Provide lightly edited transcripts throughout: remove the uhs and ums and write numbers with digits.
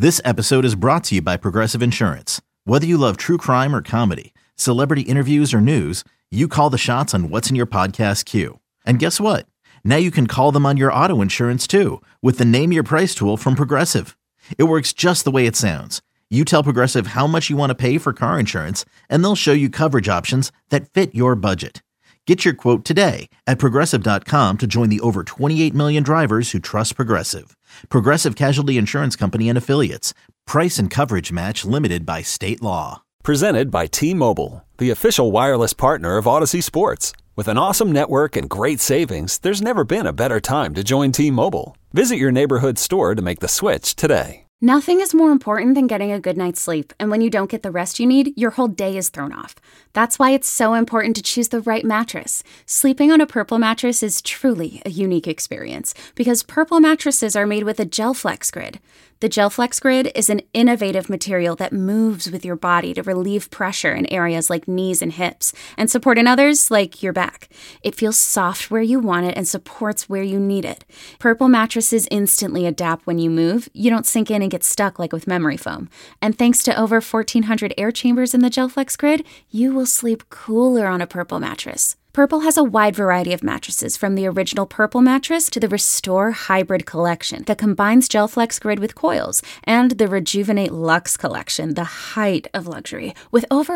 This episode is brought to you by Progressive Insurance. Whether you love true crime or comedy, celebrity interviews or news, you call the shots on what's in your podcast queue. And guess what? Now you can call them on your auto insurance too with the Name Your Price tool from Progressive. It works just the way it sounds. You tell Progressive how much you want to pay for car insurance, and they'll show you coverage options that fit your budget. Get your quote today at Progressive.com to join the over 28 million drivers who trust Progressive. Progressive Casualty Insurance Company and Affiliates. Price and coverage match limited by state law. Presented by T-Mobile, the official wireless partner of Odyssey Sports. With an awesome network and great savings, there's never been a better time to join T-Mobile. Visit your neighborhood store to make the switch today. Nothing is more important than getting a good night's sleep, and when you don't get the rest you need, your whole day is thrown off. That's why it's so important to choose the right mattress. Sleeping on a Purple mattress is truly a unique experience because Purple mattresses are made with a GelFlex Grid. The GelFlex Grid is an innovative material that moves with your body to relieve pressure in areas like knees and hips and support in others like your back. It feels soft where you want it and supports where you need it. Purple mattresses instantly adapt when you move. You don't sink in and get stuck like with memory foam. And thanks to over 1,400 air chambers in the GelFlex Grid, you will sleep cooler on a Purple mattress. Purple has a wide variety of mattresses, from the original Purple mattress to the Restore Hybrid collection that combines GelFlex Grid with coils, and the Rejuvenate Luxe collection, the height of luxury, with over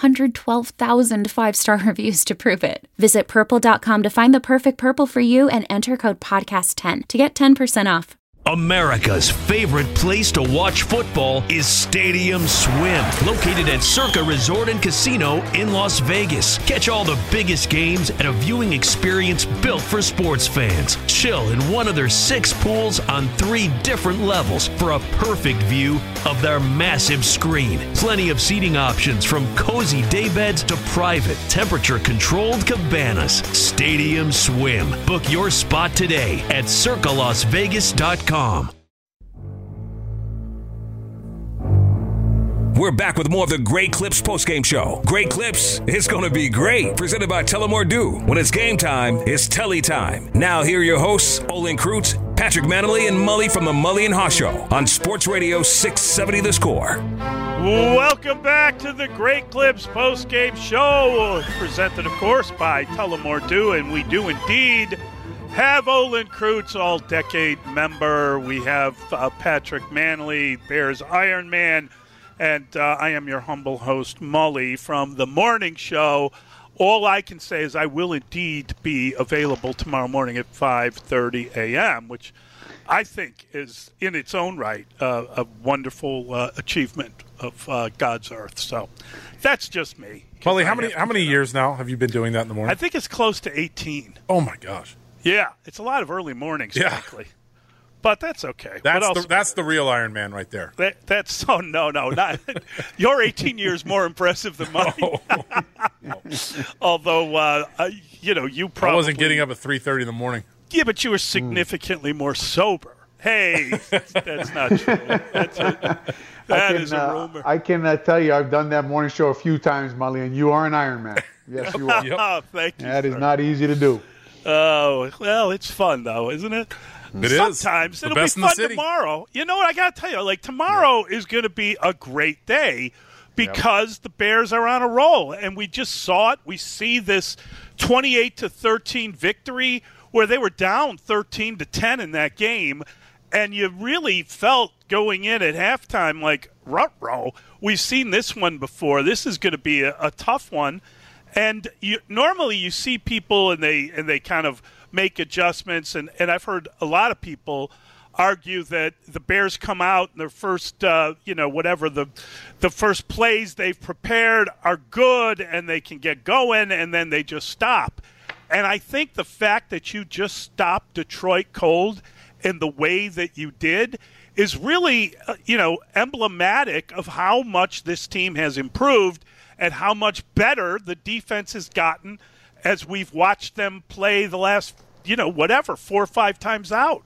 112,000 five-star reviews to prove it. Visit Purple.com to find the perfect Purple for you and enter code PODCAST10 to get 10% off. America's favorite place to watch football is Stadium Swim, located at Circa Resort and Casino in Las Vegas. Catch all the biggest games at a viewing experience built for sports fans. Chill in one of their 6 pools on 3 different levels for a perfect view of their massive screen. Plenty of seating options, from cozy daybeds to private, temperature-controlled cabanas. Stadium Swim. Book your spot today at circalasvegas.com. We're back with more of the Great Clips postgame show. Great Clips is going to be great. Presented by Tullamore Dew. When it's game time, it's Telly time. Now here are your hosts, Olin Kreutz, Patrick Manley, and Mully from the Mully and Haw Show on Sports Radio 670 The Score. Welcome back to the Great Clips postgame show. Presented, of course, by Tullamore Dew, and we do indeed have Olin Kreutz, all-decade member. We have Patrick Manley, Bears Iron Man, and I am your humble host, Mully, from the morning show. All I can say is I will indeed be available tomorrow morning at 5:30 a.m., which I think is, in its own right, a wonderful achievement of God's earth. So that's just me. Mully, how many years now have you been doing that in the morning? I think it's close to 18. Oh, my gosh. Yeah, it's a lot of early mornings, frankly. But that's okay. That's the real Iron Man right there. No, not you're 18 years more impressive than mine. Although, you probably... I wasn't getting up at 3:30 in the morning. Yeah, but you were significantly more sober. Hey, that's not true. That is a rumor. I can tell you I've done that morning show a few times, Mully, and you are an Iron Man. Yes, you are. Oh, thank you. That is not easy to do. Oh, well, it's fun, though, isn't it? Sometimes it'll be fun tomorrow. You know what? I got to tell you, tomorrow is going to be a great day because the Bears are on a roll. And we just saw it. We see this 28-13 victory where they were down 13-10 in that game. And you really felt going in at halftime like, ruh-roh. We've seen this one before. This is going to be a tough one. And normally you see people and they kind of make adjustments. And I've heard a lot of people argue that the Bears come out and their first, the first plays they've prepared are good and they can get going and then they just stop. And I think the fact that you just stopped Detroit cold in the way that you did is really, emblematic of how much this team has improved and how much better the defense has gotten as we've watched them play the last, 4 or 5 times out.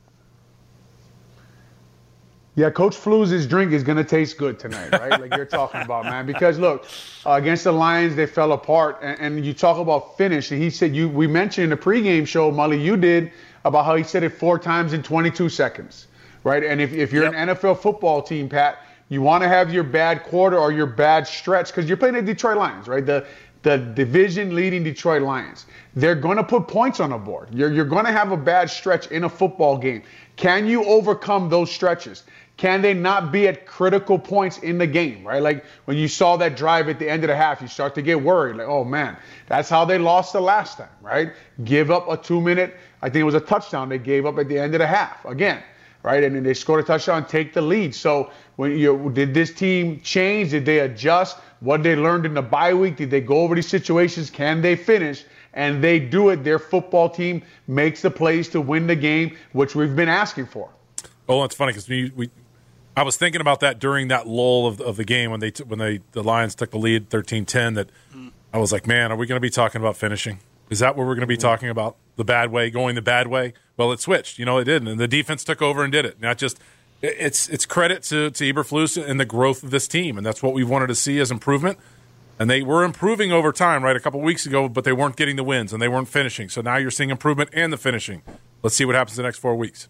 Yeah, Coach Fluz's drink is going to taste good tonight, right? Like you're talking about, man. Because, look, against the Lions, they fell apart. And you talk about finish. And he said, we mentioned in the pregame show, Mully, you did, about how he said it 4 times in 22 seconds. right? And if you're an NFL football team, Pat, you want to have your bad quarter or your bad stretch because you're playing the Detroit Lions, right? The division-leading Detroit Lions. They're going to put points on the board. You're going to have a bad stretch in a football game. Can you overcome those stretches? Can they not be at critical points in the game, right? Like when you saw that drive at the end of the half, you start to get worried. Like, oh, man, that's how they lost the last time, right? Give up a 2-minute, I think it was a touchdown they gave up at the end of the half again, right? And then they scored a touchdown, take the lead. So did this team change? Did they adjust? What they learned in the bye week? Did they go over these situations? Can they finish? And they do it. Their football team makes the plays to win the game, which we've been asking for. Oh, it's funny because I was thinking about that during that lull of the game when the Lions took the lead 13-10. That I was like, man, are we going to be talking about finishing? Is that what we're going to be talking about? The bad way, going the bad way? Well, it switched. It did, and the defense took over and did it. Not just it's credit to Eberflus and the growth of this team, and that's what we wanted to see as improvement. And they were improving over time, right, a couple weeks ago, but they weren't getting the wins and they weren't finishing. So now you're seeing improvement and the finishing. Let's see what happens the next 4 weeks.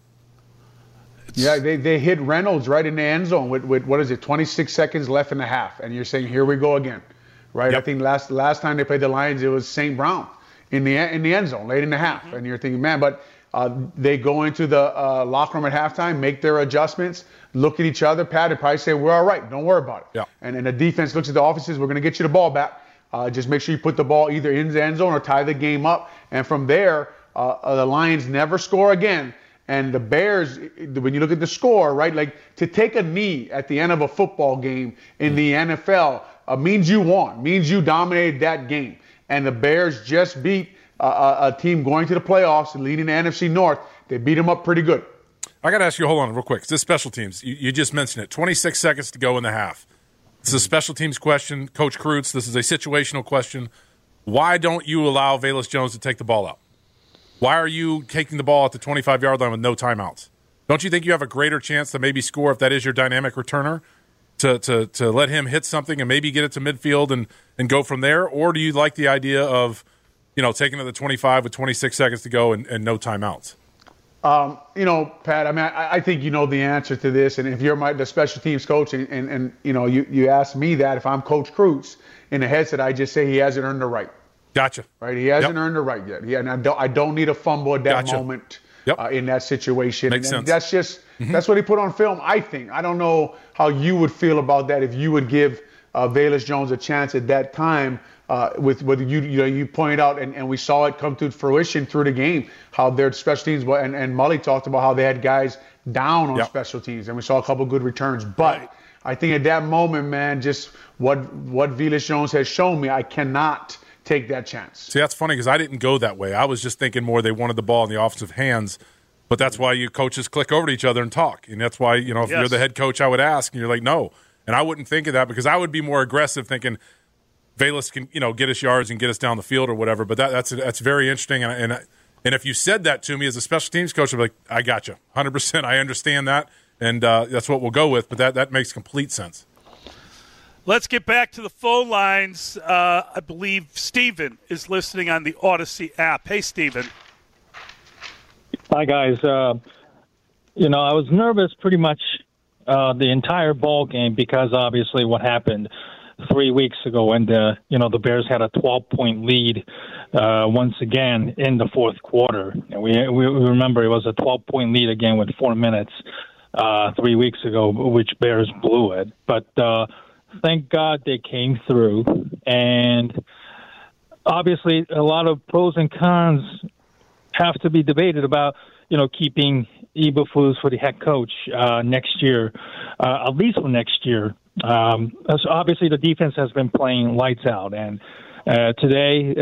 Yeah, they hit Reynolds right in the end zone with what is it, 26 seconds left in the half, and you're saying, here we go again, right? Yep. I think last time they played the Lions, it was St. Brown in the end zone late in the half, and you're thinking, man, but they go into the locker room at halftime, make their adjustments, look at each other, Pat, and probably say, we're all right, don't worry about it. Yeah. And the defense looks at the offenses, we're going to get you the ball back. Just make sure you put the ball either in the end zone or tie the game up, and from there, the Lions never score again. And the Bears, when you look at the score, right, like to take a knee at the end of a football game in the NFL means you won, means you dominated that game. And the Bears just beat a team going to the playoffs and leading the NFC North. They beat them up pretty good. I got to ask you, hold on real quick. This special teams, you just mentioned it, 26 seconds to go in the half. This is a special teams question. Coach Kreutz, this is a situational question. Why don't you allow Velus Jones to take the ball out? Why are you taking the ball at the 25-yard line with no timeouts? Don't you think you have a greater chance to maybe score if that is your dynamic returner, to let him hit something and maybe get it to midfield and go from there? Or do you like the idea of, taking it to the 25 with 26 seconds to go and no timeouts? Pat, I mean, I think you know the answer to this. And if you're the special teams coach and you ask me that, if I'm Coach Kreutz, in the headset, I just say he hasn't earned the right. Gotcha. Right, he hasn't earned the right yet. And I don't need a fumble at that moment in that situation. Makes sense. That's just that's what he put on film. I think. I don't know how you would feel about that if you would give Velus Jones a chance at that time. With what you pointed out, and we saw it come to fruition through the game. How their special teams and Mully talked about how they had guys down on special teams, and we saw a couple good returns. But I think at that moment, man, just what Velus Jones has shown me, I cannot take that chance. See, that's funny because I didn't go that way. I was just thinking more they wanted the ball in the offensive hands, but that's why you coaches click over to each other and talk. And that's why, if you're the head coach, I would ask, and you're like, no. And I wouldn't think of that because I would be more aggressive thinking Velus can, get us yards and get us down the field or whatever. But that's very interesting. And if you said that to me as a special teams coach, I'd be like, I got you. 100%. I understand that. And that's what we'll go with. But that makes complete sense. Let's get back to the phone lines. I believe Steven is listening on the Odyssey app. Hey, Steven. Hi, guys. I was nervous pretty much the entire ball game because obviously what happened 3 weeks ago when the Bears had a 12-point lead once again in the fourth quarter. And we remember it was a 12-point lead again with 4 minutes 3 weeks ago, which Bears blew it. But thank God they came through. And obviously a lot of pros and cons have to be debated about, keeping Eberflus for the head coach next year, at least for next year. So obviously the defense has been playing lights out. And today's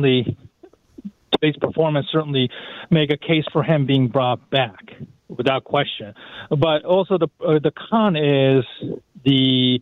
performance certainly make a case for him being brought back without question. But also the con is the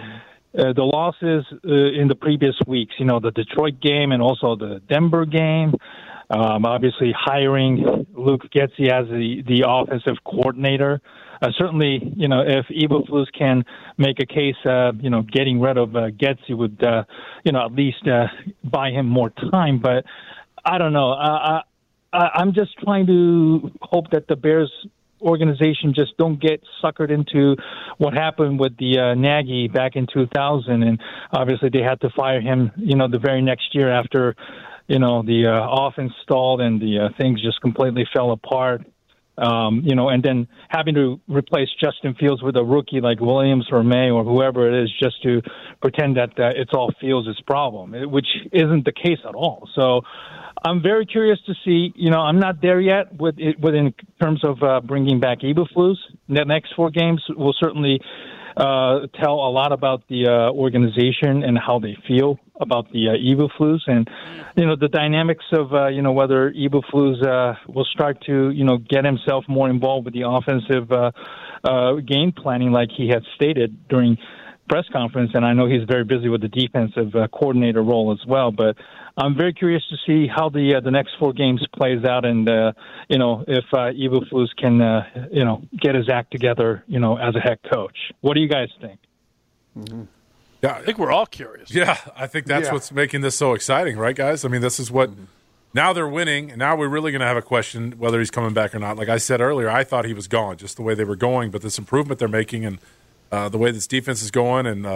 losses in the previous weeks, the Detroit game and also the Denver game. Obviously hiring Luke Getsy as the offensive coordinator. Certainly, if Eberflus can make a case, getting rid of Getsy would, at least buy him more time. But I don't know. I'm just trying to hope that the Bears organization just don't get suckered into what happened with the Nagy back in 2000. And obviously they had to fire him, the very next year after, the offense stalled and the things just completely fell apart. And then having to replace Justin Fields with a rookie like Williams or May or whoever it is just to pretend that it's all Fields' problem, which isn't the case at all. So I'm very curious to see, I'm not there yet in terms of bringing back Eberflus. The next 4 games will certainly tell a lot about the organization and how they feel about the Eberflus and, the dynamics of, whether Eberflus will start to, get himself more involved with the offensive game planning like he had stated during press conference. And I know he's very busy with the defensive coordinator role as well. But I'm very curious to see how the next 4 games plays out and, if Eberflus can, get his act together, as a head coach. What do you guys think? Mm-hmm. Yeah, I think we're all curious. Yeah, I think that's what's making this so exciting, right, guys? I mean, this is what now they're winning, and now we're really going to have a question whether he's coming back or not. Like I said earlier, I thought he was gone, just the way they were going, but this improvement they're making and the way this defense is going, and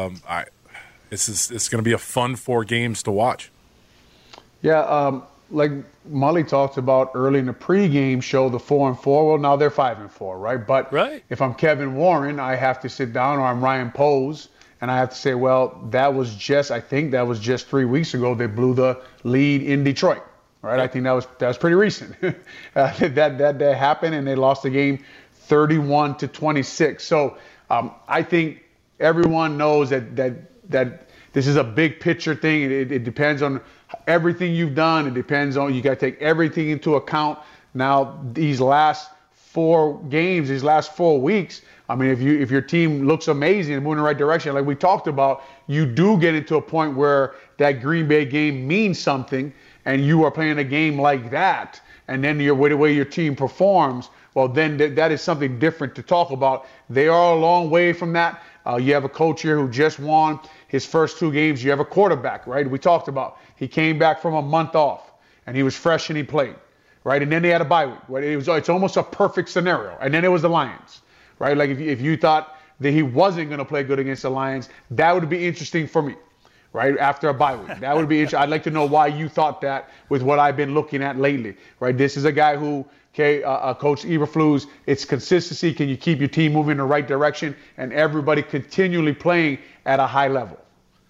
it's going to be a fun 4 games to watch. Yeah, like Mully talked about early in the pregame show, the 4-4. Well, now they're 5-4, right? But if I'm Kevin Warren, I have to sit down, or I'm Ryan Poles, and I have to say, well, I think that was just 3 weeks ago they blew the lead in Detroit, right? I think that was pretty recent. that happened, and they lost the game 31-26. So I think everyone knows that this is a big picture thing. It depends on everything you've done. It depends on, you got to take everything into account. Now, these last 4 games, these last 4 weeks, I mean, if your team looks amazing and moving in the right direction, like we talked about, you do get into a point where that Green Bay game means something, and you are playing a game like that, and then the way your team performs, well, then that is something different to talk about. They are a long way from that. You have a coach here who just won his first 2 games. You have a quarterback, right? We talked about. He came back from a month off, and he was fresh and he played, right? And then they had a bye week. Right? It's almost a perfect scenario. And then it was the Lions, right? Like if you thought that he wasn't going to play good against the Lions, that would be interesting for me, right? After a bye week, that would be interesting. I'd like to know why you thought that with what I've been looking at lately, right? This is a guy who, Coach Eberflus, it's consistency. Can you keep your team moving in the right direction and everybody continually playing at a high level?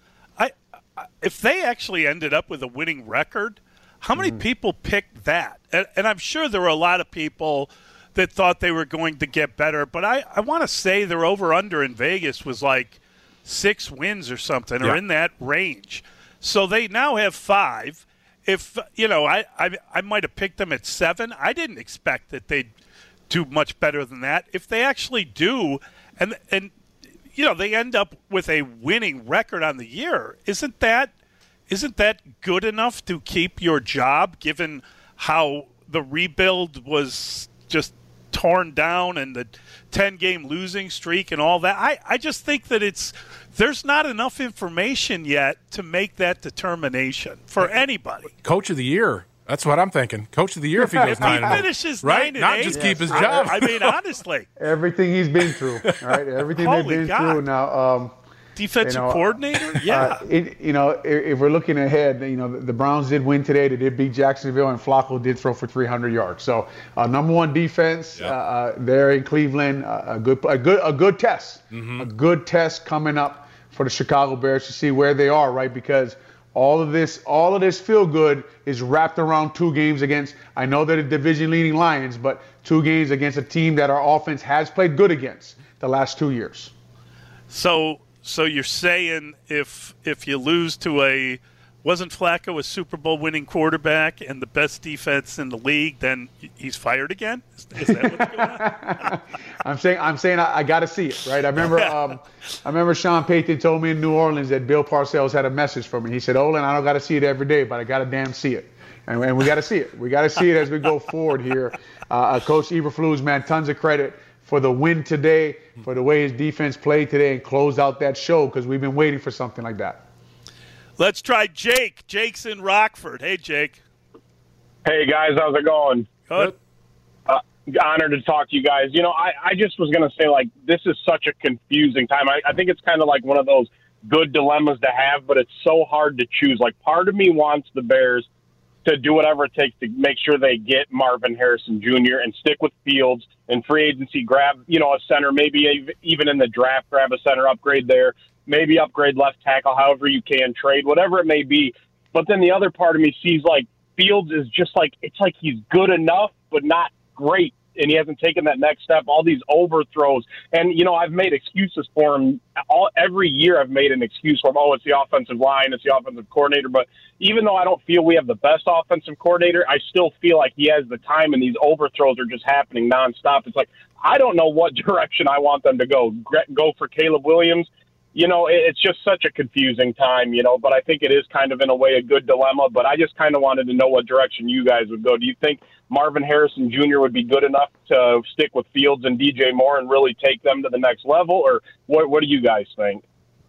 If they actually ended up with a winning record, how many people picked that? And I'm sure there were a lot of people that thought they were going to get better, but I want to say their over-under in Vegas was like 6 wins or something, or in that range. So they now have 5. If, I might have picked them at 7. I didn't expect that they'd do much better than that. If they actually do, and they end up with a winning record on the year, isn't that good enough to keep your job, given how the rebuild was just torn down and the 10-game losing streak and all that? I just think that there's not enough information yet to make that determination for anybody. Coach of the year. That's what I'm thinking. Coach of the year if he goes 9-8. If he finishes 9-8. Not just keep his job. I mean, honestly. Everything he's been through, right? Everything they've been through now. Defensive coordinator? Yeah. If we're looking ahead, the Browns did win today. They did beat Jacksonville, and Flacco did throw for 300 yards. So, number 1 defense there in Cleveland. A good test. Mm-hmm. A good test coming up for the Chicago Bears to see where they are, right? Because all of this feel good is wrapped around 2 games against, I know they're the division-leading Lions, but 2 games against a team that our offense has played good against the last 2 years. So you're saying if you lose to wasn't Flacco a Super Bowl winning quarterback and the best defense in the league, then he's fired again? Is that what's going on? I'm saying I got to see it, right? I remember Sean Payton told me in New Orleans that Bill Parcells had a message for me. He said, Olin, I don't got to see it every day, but I got to damn see it. And we got to see it. We got to see it as we go forward here. Coach Eberflus, man, tons of credit for the win today, for the way his defense played today and closed out that show, because we've been waiting for something like that. Let's try Jake. Jake's in Rockford. Hey, Jake. Hey, guys. How's it going? Good. Honored to talk to you guys. I just was going to say, like, this is such a confusing time. I think it's kind of like one of those good dilemmas to have, but it's so hard to choose. Like, part of me wants the Bears to do whatever it takes to make sure they get Marvin Harrison Jr. and stick with Fields and free agency, grab, a center, maybe even in the draft, grab a center, upgrade there, maybe upgrade left tackle, however you can, trade, whatever it may be. But then the other part of me sees, like, Fields is just like, it's like he's good enough, but not great. And he hasn't taken that next step, all these overthrows. And, I've made excuses for him. Every year I've made an excuse for him. Oh, it's the offensive line, it's the offensive coordinator. But even though I don't feel we have the best offensive coordinator, I still feel like he has the time, and these overthrows are just happening nonstop. It's like, I don't know what direction I want them to go. Go for Caleb Williams. It's just such a confusing time, but I think it is kind of in a way a good dilemma. But I just kind of wanted to know what direction you guys would go. Do you think Marvin Harrison Jr. would be good enough to stick with Fields and DJ Moore and really take them to the next level? Or what do you guys think?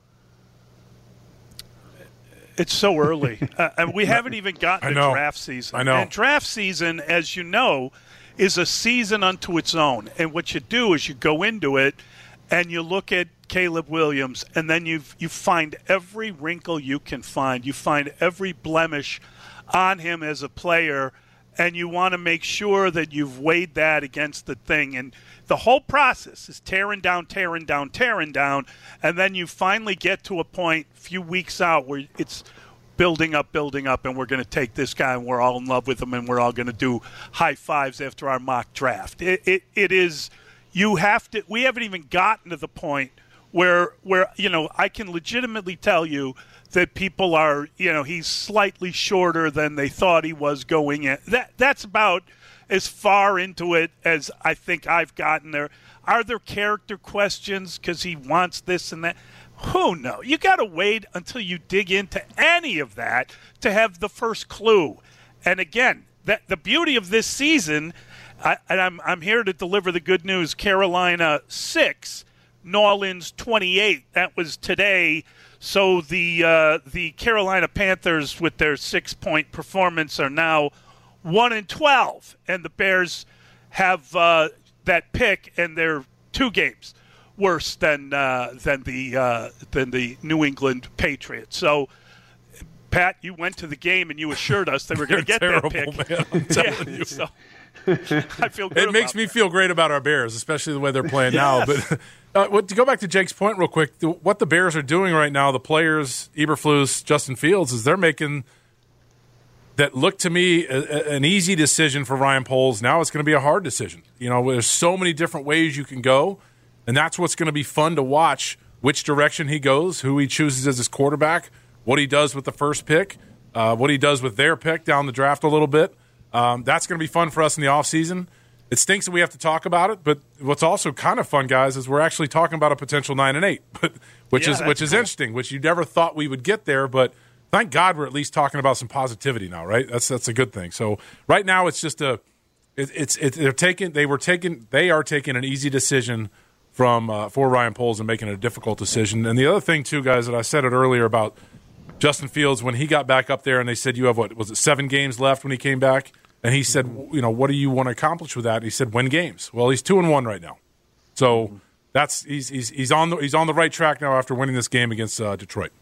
It's so early. We haven't even gotten to draft season. I know. And draft season, as you know, is a season unto its own. And what you do is you go into it and you look at Caleb Williams, and then you find every wrinkle you can find. You find every blemish on him as a player, and you want to make sure that you've weighed that against the thing. And the whole process is tearing down, and then you finally get to a point a few weeks out where it's building up, and we're going to take this guy, and we're all in love with him, and we're all going to do high fives after our mock draft. It is – you have to – we haven't even gotten to the point where I can legitimately tell you that people are, he's slightly shorter than they thought he was going in. That's about as far into it as I think I've gotten there. Are there character questions because he wants this and that? Who knows? You got to wait until you dig into any of that to have the first clue. And again, the beauty of this season, I'm here to deliver the good news. Carolina 6. New Orleans 28. That was today. So the Carolina Panthers, with their 6-point performance, are now 1-12, and the Bears have that pick, and they're 2 games worse than the New England Patriots. So, Pat, you went to the game and you assured us they were going to get terrible, that pick. Man, I'm telling you. So, I feel good. It makes me feel great about our Bears, especially the way they're playing now. But to go back to Jake's point real quick, what the Bears are doing right now, the players, Eberflus, Justin Fields, is they're making that look to me an easy decision for Ryan Poles. Now it's going to be a hard decision. There's so many different ways you can go, and that's what's going to be fun to watch, which direction he goes, who he chooses as his quarterback, what he does with the first pick, what he does with their pick down the draft a little bit. That's going to be fun for us in the offseason. It stinks that we have to talk about it, but what's also kind of fun, guys, is we're actually talking about a potential 9-8, which is cool. Interesting, which you never thought we would get there. But thank God we're at least talking about some positivity now, right? That's a good thing. So right now it's just they are taking an easy decision for Ryan Poles and making a difficult decision. And the other thing too, guys, that I said it earlier about Justin Fields when he got back up there and they said you have 7 games left when he came back. And he said, what do you want to accomplish with that? And he said, win games. Well, he's 2-1 right now, so he's on the right track now after winning this game against Detroit.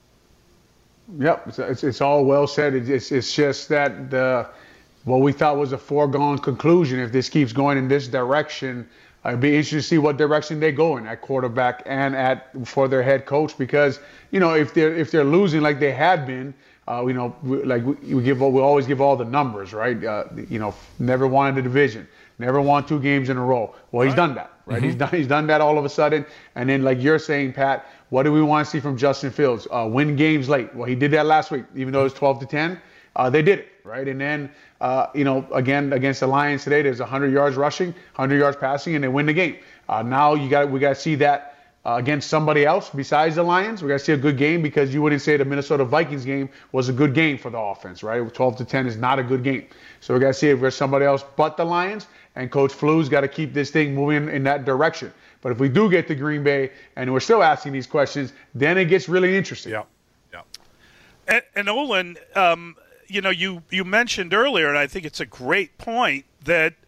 Yep, it's all well said. It's just that what we thought was a foregone conclusion. If this keeps going in this direction, it'd be interesting to see what direction they go in at quarterback and for their head coach. Because if they're losing like they had been. We always give all the numbers, right? Never won in the division, never won 2 games in a row. Well, he's done that, right? Mm-hmm. He's done that all of a sudden. And then, like you're saying, Pat, what do we want to see from Justin Fields? Win games late. Well, he did that last week, even though it was 12-10. They did it, right? And then, again against the Lions today, there's 100 yards rushing, 100 yards passing, and they win the game. Now we got to see that. Against somebody else besides the Lions. We got to see a good game because you wouldn't say the Minnesota Vikings game was a good game for the offense, right? 12-10 is not a good game. So we got to see if there's somebody else but the Lions, and Coach Flu's got to keep this thing moving in that direction. But if we do get to Green Bay and we're still asking these questions, then it gets really interesting. Yeah. And Olin, you mentioned earlier, and I think it's a great point, that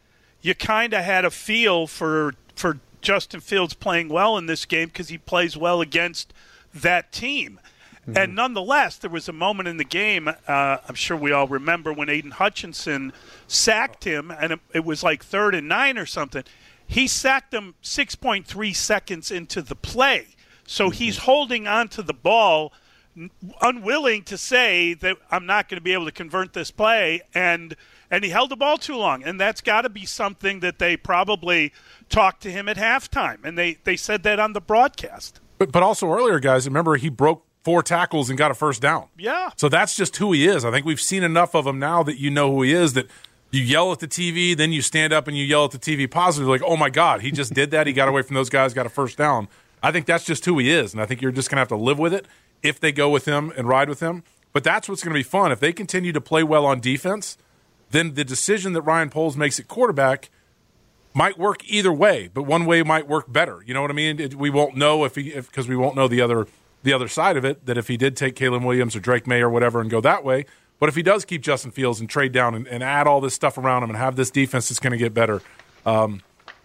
you kind of had a feel for Justin Fields playing well in this game because he plays well against that team. Mm-hmm. And nonetheless, there was a moment in the game, I'm sure we all remember, when Aiden Hutchinson sacked him, and it was like 3rd and 9 or something. He sacked him 6.3 seconds into the play. So he's holding on to the ball, unwilling to say that I'm not going to be able to convert this play, and he held the ball too long. And that's got to be something that they probably talked to him at halftime, and they said that on the broadcast. But also earlier, guys, remember he broke 4 tackles and got a first down. Yeah. So that's just who he is. I think we've seen enough of him now that you know who he is, that you yell at the TV, then you stand up and you yell at the TV positively, like, oh, my God, he just did that. He got away from those guys, got a first down. I think that's just who he is, and I think you're just going to have to live with it if they go with him and ride with him. But that's what's going to be fun. If they continue to play well on defense, then the decision that Ryan Poles makes at quarterback might work either way, but one way might work better. You know what I mean? We won't know because we won't know the other side of it, that if he did take Kalen Williams or Drake May or whatever and go that way. But if he does keep Justin Fields and trade down and add all this stuff around him and have this defense that's going to get better, how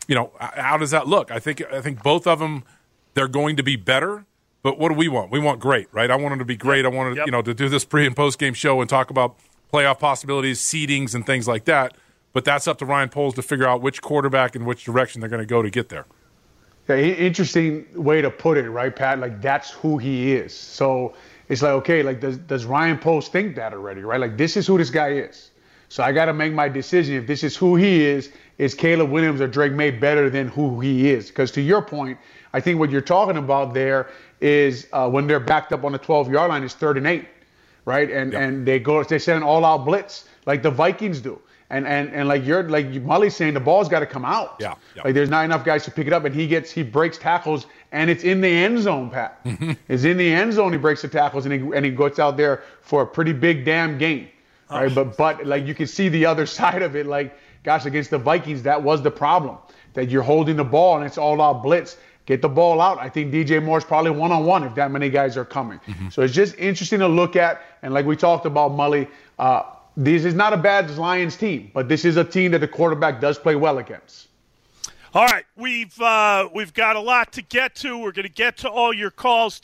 does that look? I think both of them, they're going to be better. But what do we want? We want great, right? I want them to be great. I wanted to do this pre- and post-game show and talk about playoff possibilities, seedings, and things like that. But that's up to Ryan Poles to figure out which quarterback and which direction they're going to go to get there. Yeah, interesting way to put it, right, Pat? Like, that's who he is. So it's like, okay, like, does Ryan Poles think that already, right? Like, this is who this guy is. So I got to make my decision. If this is who he is Caleb Williams or Drake May better than who he is? Because to your point, I think what you're talking about there is when they're backed up on the 12-yard line, it's 3rd and 8, right? And they send an all-out blitz like the Vikings do. And like Mully's saying, the ball's got to come out. Yeah. Like there's not enough guys to pick it up, and he breaks tackles, and it's in the end zone, Pat. Mm-hmm. It's in the end zone. He breaks the tackles, and he goes out there for a pretty big damn game, right? But like you can see the other side of it. Like, gosh, against the Vikings, that was the problem, that you're holding the ball and it's all out blitz. Get the ball out. I think DJ Moore's probably one-on-one if that many guys are coming. Mm-hmm. So it's just interesting to look at, and like we talked about, Mully. This is not a bad Lions team, but this is a team that the quarterback does play well against. All right, we've got a lot to get to. We're going to get to all your calls,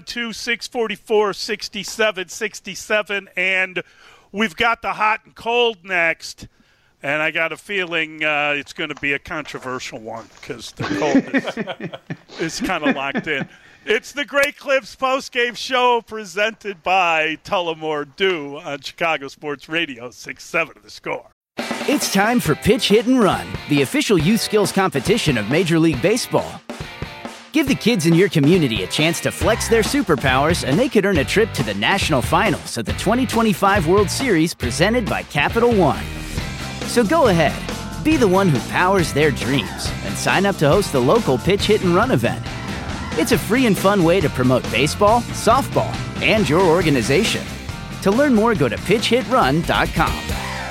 312-644-6767, and we've got the hot and cold next. And I got a feeling it's going to be a controversial one because the cold is kind of locked in. It's the Great Clips postgame show presented by Tullamore Dew on Chicago Sports Radio 6-7 of The Score. It's time for Pitch, Hit, and Run, the official youth skills competition of Major League Baseball. Give the kids in your community a chance to flex their superpowers, and they could earn a trip to the national finals of the 2025 World Series presented by Capital One. So go ahead, be the one who powers their dreams, and sign up to host the local Pitch, Hit, and Run event. It's a free and fun way to promote baseball, softball, and your organization. To learn more, go to pitchhitrun.com.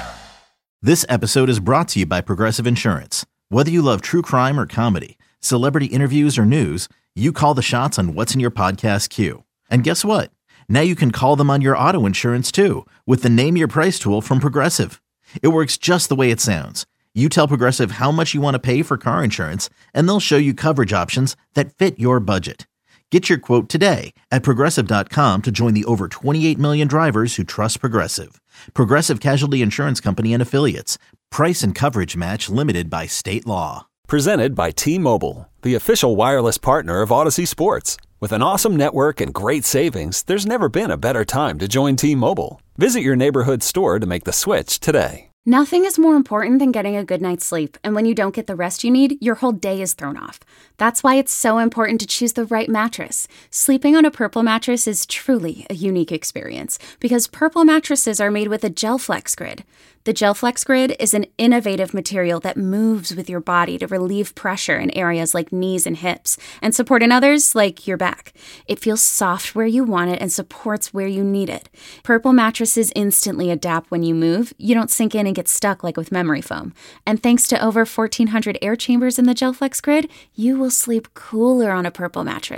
This episode is brought to you by Progressive Insurance. Whether you love true crime or comedy, celebrity interviews or news, you call the shots on what's in your podcast queue. And guess what? Now you can call them on your auto insurance too with the Name Your Price tool from Progressive. It works just the way it sounds. You tell Progressive how much you want to pay for car insurance, and they'll show you coverage options that fit your budget. Get your quote today at Progressive.com to join the over 28 million drivers who trust Progressive. Progressive Casualty Insurance Company and Affiliates. Price and coverage match limited by state law. Presented by T-Mobile, the official wireless partner of Odyssey Sports. With an awesome network and great savings, there's never been a better time to join T-Mobile. Visit your neighborhood store to make the switch today. Nothing is more important than getting a good night's sleep, and when you don't get the rest you need, your whole day is thrown off. That's why it's so important to choose the right mattress. Sleeping on a Purple mattress is truly a unique experience because Purple mattresses are made with a GelFlex Grid. The GelFlex Grid is an innovative material that moves with your body to relieve pressure in areas like knees and hips and support in others like your back. It feels soft where you want it and supports where you need it. Purple mattresses instantly adapt when you move. You don't sink in and get stuck like with memory foam. And thanks to over 1,400 air chambers in the GelFlex Grid, you will sleep cooler on a Purple mattress.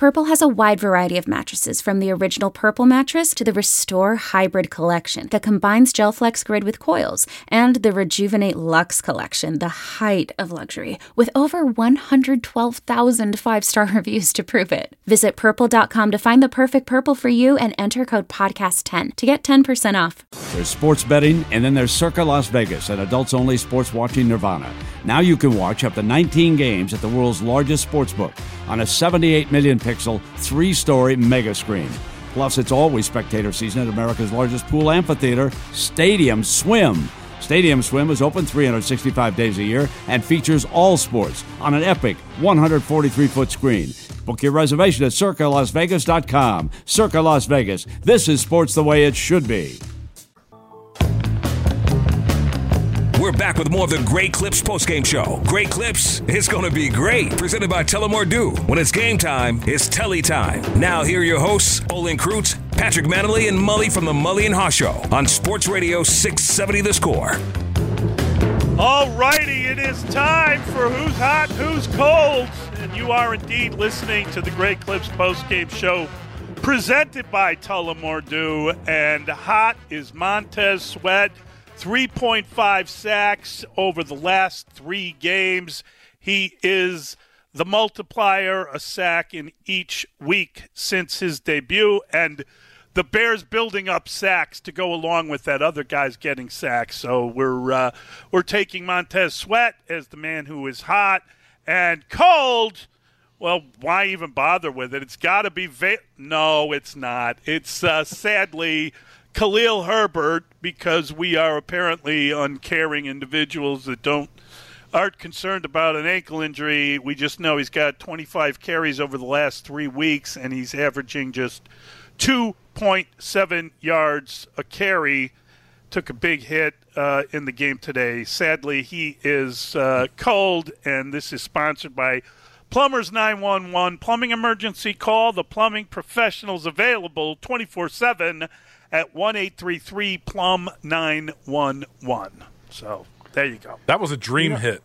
Purple has a wide variety of mattresses, from the original Purple mattress to the Restore Hybrid collection that combines GelFlex Grid with coils, and the Rejuvenate Luxe collection, the height of luxury, with over 112,000 five-star reviews to prove it. Visit Purple.com to find the perfect Purple for you and enter code podcast10 to get 10% off. There's sports betting, and then there's Circa Las Vegas, an adults-only sports watching nirvana. Now you can watch up to 19 games at the world's largest sportsbook on a 78 million pixel, 3-story mega screen. Plus, it's always spectator season at America's largest pool amphitheater, Stadium Swim. Stadium Swim is open 365 days a year and features all sports on an epic 143-foot screen. Book your reservation at CircaLasVegas.com. Circa Las Vegas. This is sports the way it should be. We're back with more of the Great Clips postgame show. Great Clips is going to be great. Presented by Tullamore Dew. When it's game time, it's Telly time. Now here are your hosts, Olin Kreutz, Patrick Manley, and Mully from the Mully and Haw Show on Sports Radio 670 The Score. All righty, it is time for Who's Hot, Who's Cold. And you are indeed listening to the Great Clips postgame show presented by Tullamore Dew. And hot is Montez Sweat. 3.5 sacks over the last 3 games. He is the multiplier, a sack in each week since his debut, and the Bears building up sacks to go along with that other guys getting sacks. So we're taking Montez Sweat as the man who is hot and cold. Well, why even bother with it? It's got to be no, it's not. It's sadly Khalil Herbert, because we are apparently uncaring individuals that aren't concerned about an ankle injury. We just know he's got 25 carries over the last 3 weeks, and he's averaging just 2.7 yards a carry. Took a big hit in the game today. Sadly, he is cold, and this is sponsored by Plumbers 911. Plumbing emergency call. The plumbing professionals available 24/7 at 1-833-PLUM-911. So there you go. That was a dream hit.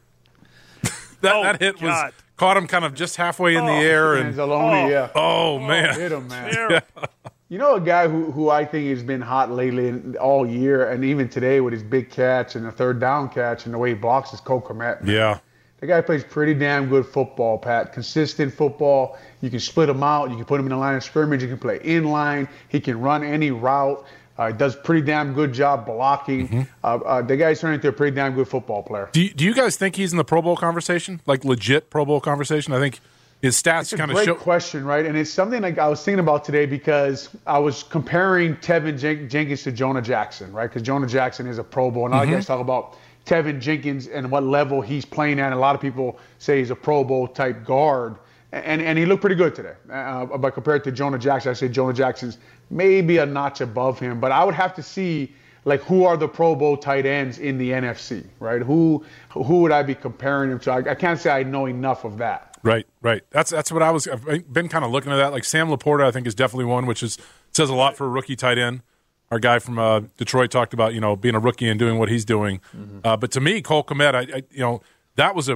that hit was caught him kind of just halfway in the air. And yeah. Man. Hit him, man. Yeah. You know a guy who I think has been hot lately all year, and even today with his big catch and the third down catch and the way he blocks is Cole Kmet. Yeah. The guy plays pretty damn good football, Pat. Consistent football. You can split him out. You can put him in the line of scrimmage. You can play in line. He can run any route. He does pretty damn good job blocking. The guy's turned into a pretty damn good football player. Do you guys think he's in the Pro Bowl conversation? Like legit Pro Bowl conversation? I think his stats kind of show. Great question, right? And it's something like I was thinking about today because I was comparing Tevin Jenkins to Jonah Jackson, right? Because Jonah Jackson is a Pro Bowl. And a lot of guys talk about Tevin Jenkins and what level he's playing at. And a lot of people say he's a Pro Bowl type guard. And he looked pretty good today. But compared to Jonah Jackson, I say Jonah Jackson's maybe a notch above him. But I would have to see, like, who are the Pro Bowl tight ends in the NFC, right? Who would I be comparing him to? I can't say I know enough of that. Right. That's what I've been kind of looking at that. Like Sam Laporta, I think, is definitely one, which says a lot for a rookie tight end. Our guy from Detroit talked about, being a rookie and doing what he's doing. But to me, Cole Kmet, that was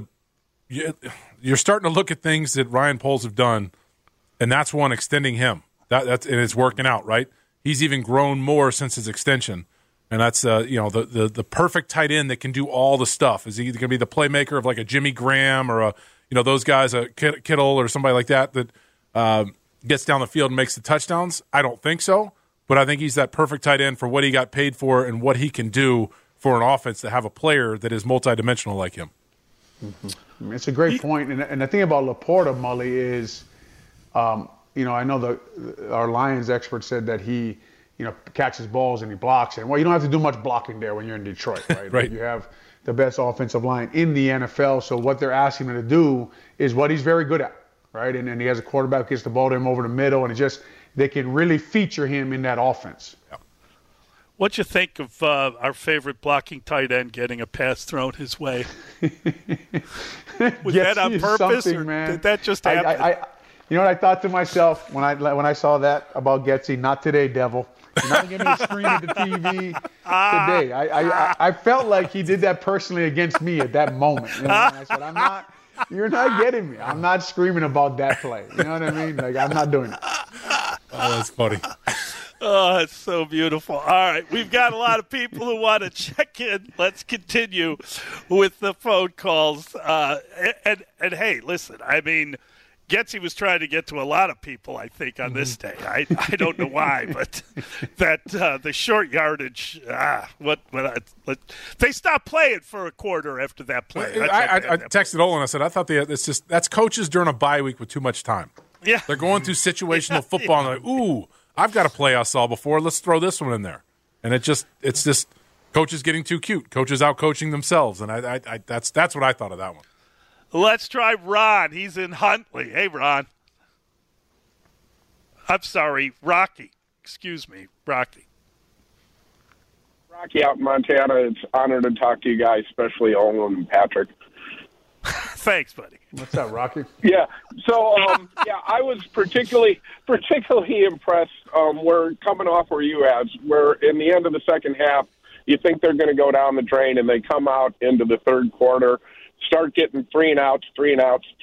you're starting to look at things that Ryan Poles have done, and that's one, extending him. And it's working out, right? He's even grown more since his extension, and that's the perfect tight end that can do all the stuff. Is he going to be the playmaker of like a Jimmy Graham or those guys, a Kittle or somebody like that gets down the field and makes the touchdowns? I don't think so, but I think he's that perfect tight end for what he got paid for and what he can do for an offense to have a player that is multidimensional like him. It's a great point. And the thing about Laporta, Mully, is, I know our Lions expert said that he, catches balls and he blocks. And, well, you don't have to do much blocking there when you're in Detroit, right? Right. You have the best offensive line in the NFL. So what they're asking him to do is what he's very good at, right? And he has a quarterback who gets the ball to him over the middle. And they can really feature him in that offense. Yeah. What'd you think of our favorite blocking tight end getting a pass thrown his way? Was that on purpose, or did that just happen? You know what I thought to myself when I saw that about Getsy? Not today, devil. You're not going to scream at the TV today. I felt like he did that personally against me at that moment. And I said, I'm You're not getting me. I'm not screaming about that play. You know what I mean? Like, I'm not doing it. Oh, that's funny. Oh, it's so beautiful. All right, we've got a lot of people who want to check in. Let's continue with the phone calls. And hey, listen, I mean, Getsy was trying to get to a lot of people, I think, on this day. I don't know why, but that the short yardage, they stopped playing for a quarter after that play. I texted Olin. I said, I thought that's coaches during a bye week with too much time. Yeah, they're going through situational football, and they're like, ooh, I've got a play I saw before. Let's throw this one in there. And it's just coaches getting too cute. Coaches out coaching themselves, and that's what I thought of that one. Let's try Ron. He's in Huntley. Hey, Ron. I'm sorry, Rocky. Excuse me, Rocky. Rocky out in Montana. It's an honor to talk to you guys, especially Olin and Patrick. Thanks, buddy. What's up, Rocky? Yeah. So, I was particularly impressed. We're coming off where you at. Where in the end of the second half, you think they're going to go down the drain, and they come out into the third quarter, start getting 3 and outs. This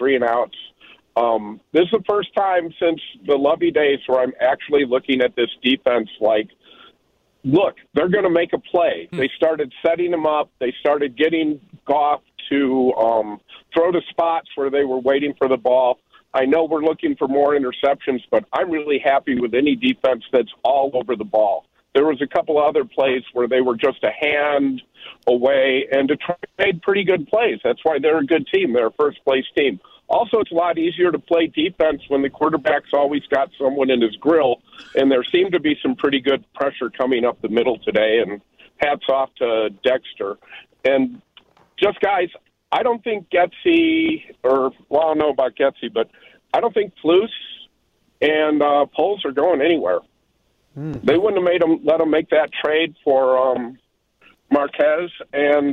is the first time since the Lovey days where I'm actually looking at this defense like, look, they're going to make a play. They started setting them up. They started getting Goff to throw to spots where they were waiting for the ball. I know we're looking for more interceptions, but I'm really happy with any defense that's all over the ball. There was a couple other plays where they were just a hand away, and Detroit made pretty good plays. That's why they're a good team. They're a first-place team. Also, it's a lot easier to play defense when the quarterback's always got someone in his grill, and there seemed to be some pretty good pressure coming up the middle today, and hats off to Dexter. And just, guys, I don't think Getsy, I don't know about Getsy, but I don't think Flus and Poles are going anywhere. They wouldn't have let them make that trade for Marquez, and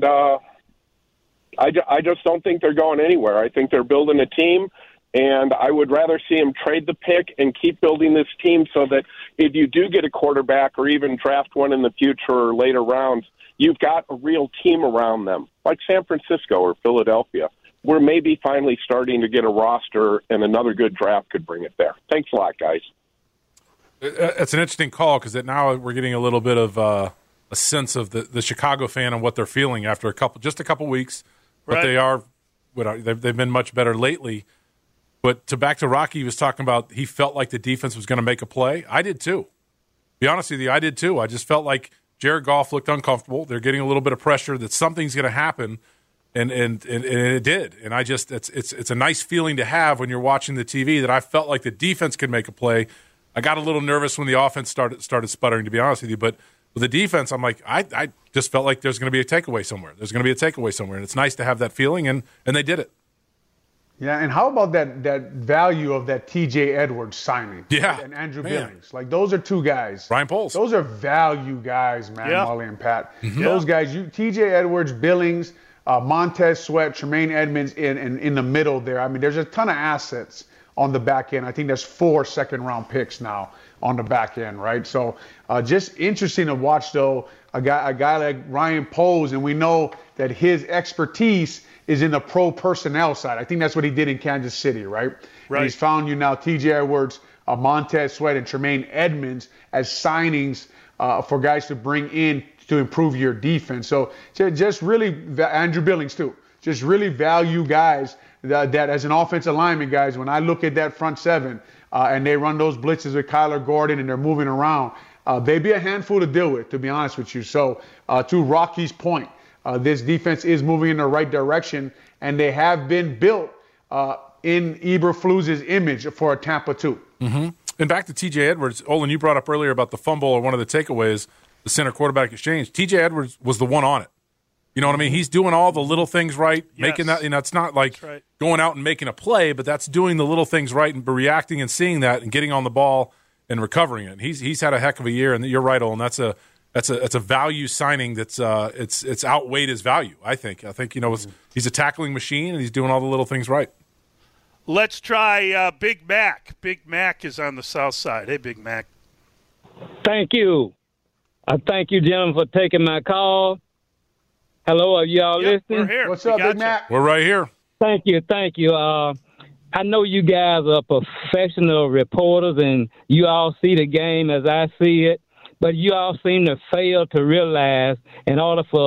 I just don't think they're going anywhere. I think they're building a team, and I would rather see them trade the pick and keep building this team so that if you do get a quarterback or even draft one in the future or later rounds, you've got a real team around them, like San Francisco or Philadelphia, where maybe finally starting to get a roster and another good draft could bring it there. Thanks a lot, guys. It's an interesting call because now we're getting a little bit of a sense of the Chicago fan and what they're feeling after just a couple weeks. But right. They've been much better lately. But back to Rocky, he was talking about he felt like the defense was going to make a play. I did too. Be honest with you, I did too. I just felt like Jared Goff looked uncomfortable. They're getting a little bit of pressure that something's going to happen, and it did. And it's a nice feeling to have when you're watching the TV that I felt like the defense could make a play. I got a little nervous when the offense started sputtering, to be honest with you. But with the defense, I'm like, I just felt like there's going to be a takeaway somewhere. And it's nice to have that feeling, and they did it. Yeah, and how about that value of that T.J. Edwards signing? Yeah. And Andrew Billings. Like, those are two guys. Ryan Poles. Those are value guys, man, Molly and Pat. Mm-hmm. Those guys, T.J. Edwards, Billings, Montez Sweat, Tremaine Edmonds in the middle there. I mean, there's a ton of assets on the back end. I think there's 4 second-round picks now on the back end, right? So just interesting to watch, though, a guy like Ryan Poles, and we know that his expertise is in the pro personnel side. I think that's what he did in Kansas City, right? And he's found you now T.J. Edwards, Montez Sweat, and Tremaine Edmonds as signings for guys to bring in to improve your defense. So just really, Andrew Billings too, just really value guys that as an offensive lineman, guys, when I look at that front seven and they run those blitzes with Kyler Gordon and they're moving around, they'd be a handful to deal with, to be honest with you. So to Rocky's point, this defense is moving in the right direction, and they have been built in Eberflus's image for a Tampa 2. Mm-hmm. And back to T.J. Edwards, Olin, you brought up earlier about the fumble or one of the takeaways, the center quarterback exchange. T.J. Edwards was the one on it. You know what I mean? He's doing all the little things right, making that. It's not like going out and making a play, but that's doing the little things right and reacting and seeing that and getting on the ball and recovering it. He's had a heck of a year, and you're right, Olin. That's a value signing that's it's outweighed his value. I think he's a tackling machine and he's doing all the little things right. Let's try Big Mac. Big Mac is on the south side. Hey, Big Mac. Thank you. I thank you, gentlemen, for taking my call. Hello, are y'all listening? We're here. What's up, Big Mac? We're right here. Thank you. I know you guys are professional reporters, and you all see the game as I see it, but you all seem to fail to realize in order for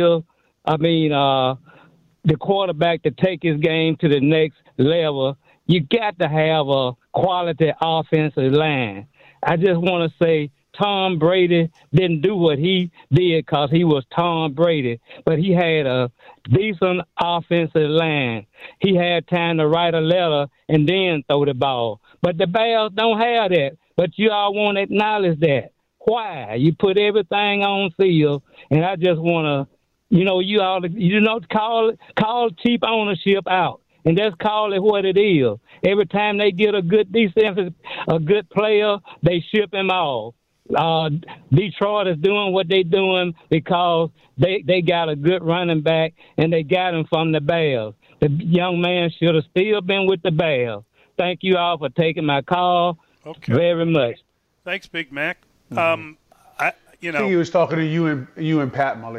the quarterback to take his game to the next level, you got to have a quality offensive line. I just want to say Tom Brady didn't do what he did because he was Tom Brady, but he had a decent offensive line. He had time to write a letter and then throw the ball. But the Bears don't have that, but you all won't acknowledge that. Why? You put everything on field, and I just want to, call cheap ownership out. And just call it what it is. Every time they get a good defense, a good player, they ship him off. Detroit is doing what they're doing because they got a good running back, and they got him from the Bears. The young man should have still been with the Bears. Thank you all for taking my call very much. Thanks, Big Mac. I think he was talking to you and Pat, Mully.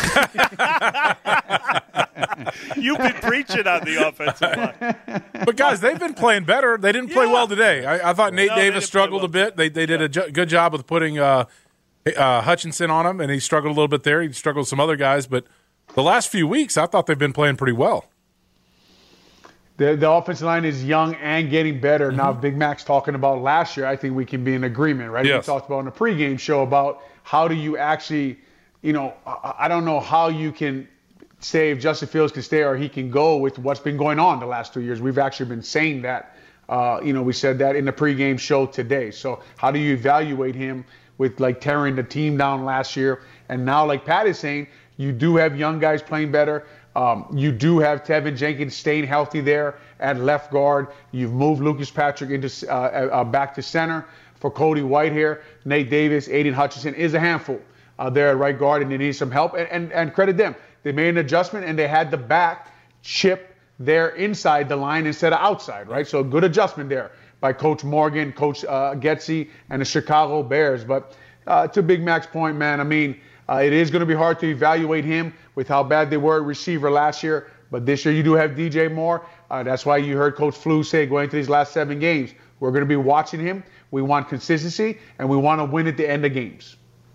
You've been preaching on the offensive line. But, guys, they've been playing better. They didn't play well today. I thought Nate Davis struggled a bit. They did a good job with putting Hutchinson on him, and he struggled a little bit there. He struggled with some other guys. But the last few weeks, I thought they've been playing pretty well. The offensive line is young and getting better. Mm-hmm. Now, Big Mac's talking about last year. I think we can be in agreement, right? Yes. We talked about in the pregame show about how do you actually, I don't know how you can say if Justin Fields can stay or he can go with what's been going on the last 2 years. We've actually been saying that. We said that in the pregame show today. So how do you evaluate him with like tearing the team down last year? And now, like Pat is saying, you do have young guys playing better. You do have Tevin Jenkins staying healthy there at left guard. You've moved Lucas Patrick into back to center for Cody Whitehair. Nate Davis, Aiden Hutchinson is a handful there at right guard, and they need some help. And credit them. They made an adjustment, and they had the back chip there inside the line instead of outside, right? So a good adjustment there by Coach Morgan, Coach Getsy, and the Chicago Bears. But to Big Mac's point, man, it is going to be hard to evaluate him with how bad they were at receiver last year. But this year you do have DJ Moore. That's why you heard Coach Flu say going into these last 7 games, we're going to be watching him. We want consistency, and we want to win at the end of games.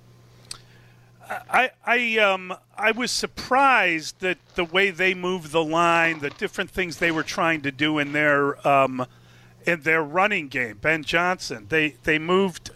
I was surprised that the way they moved the line, the different things they were trying to do in their running game. Ben Johnson, they moved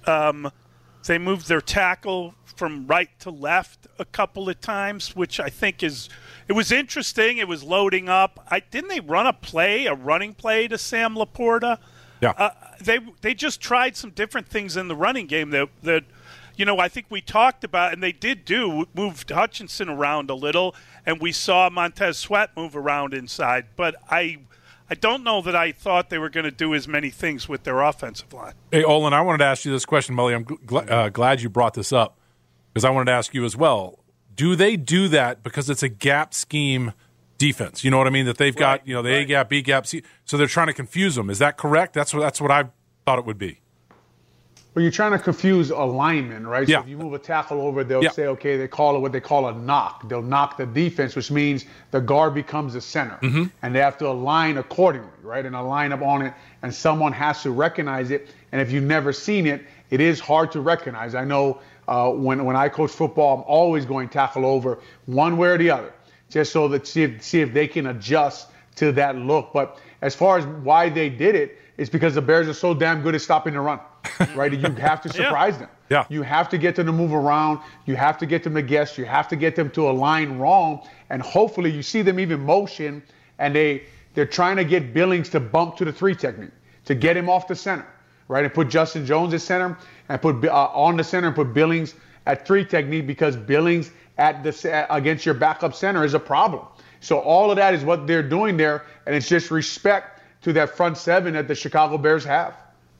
their tackle from right to left a couple of times, which I think it was interesting. It was loading up. Didn't they run a running play to Sam Laporta? Yeah. They just tried some different things in the running game that I think we talked about, and they did moved Hutchinson around a little, and we saw Montez Sweat move around inside. But I don't know that I thought they were going to do as many things with their offensive line. Hey, Olin, I wanted to ask you this question, Mully. I'm glad you brought this up because I wanted to ask you as well. Do they do that because it's a gap scheme defense? You know what I mean? That they've got, the A gap, B gap, C. So they're trying to confuse them. Is that correct? That's what I thought it would be. Well, you're trying to confuse a lineman, right? Yeah. So if you move a tackle over, they'll say, okay, they call it what they call a knock. They'll knock the defense, which means the guard becomes the center. Mm-hmm. And they have to align accordingly, right? And align up on it, and someone has to recognize it. And if you've never seen it, it is hard to recognize. I know when I coach football, I'm always going tackle over one way or the other, just so that see if they can adjust to that look. But as far as why they did it, it's because the Bears are so damn good at stopping the run, right? You have to surprise them. Yeah. You have to get them to move around. You have to get them to guess. You have to get them to align wrong. And hopefully you see them even motion, and they're trying to get Billings to bump to the 3 technique, to get him off the center, right? And put Justin Jones at center and put on the center and put Billings at 3 technique, because Billings against your backup center is a problem. So all of that is what they're doing there, and it's just respect to that front 7 that the Chicago Bears have.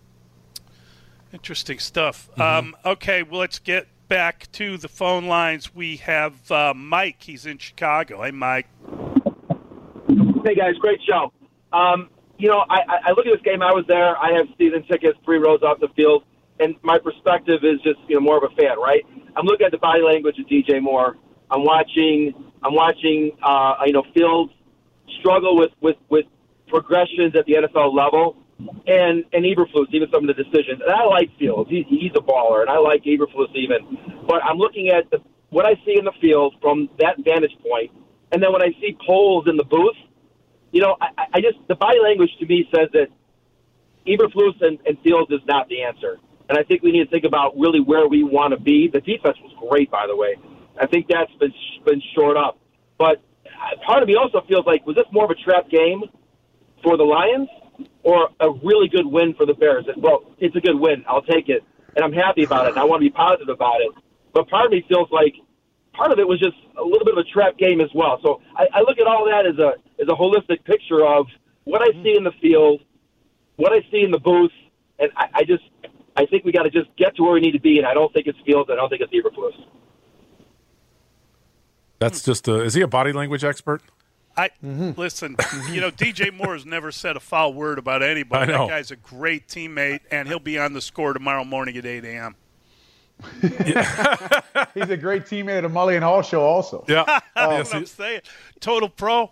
Interesting stuff. Mm-hmm. Okay, well, let's get back to the phone lines. We have Mike. He's in Chicago. Hey, Mike. Hey, guys. Great show. I look at this game. I was there. I have season tickets 3 rows off the field, and my perspective is just more of a fan, right? I'm looking at the body language of DJ Moore. I'm watching Fields struggle with progressions at the NFL level, and Eberflus, even some of the decisions. And I like Fields. He's a baller, and I like Eberflus even. But I'm looking at what I see in the field from that vantage point, and then when I see Poles in the booth, I just the body language to me says that Eberflus and Fields is not the answer. And I think we need to think about really where we want to be. The defense was great, by the way. I think that's been shored up. But part of me also feels like, was this more of a trap game for the Lions or a really good win for the Bears? Well, it's a good win. I'll take it. And I'm happy about it, and I want to be positive about it. But part of me feels like part of it was just a little bit of a trap game as well. So I look at all that as a holistic picture of what I see in the field, what I see in the booth, and I think we got to just get to where we need to be, and I don't think it's Fields. I don't think it's Eberflus. That's just is he a body language expert? Listen, DJ Moore has never said a foul word about anybody. That guy's a great teammate, and he'll be on the score tomorrow morning at 8 a.m. He's a great teammate at the Mully and Hall show also. Yeah. That's what I'm saying. Total pro.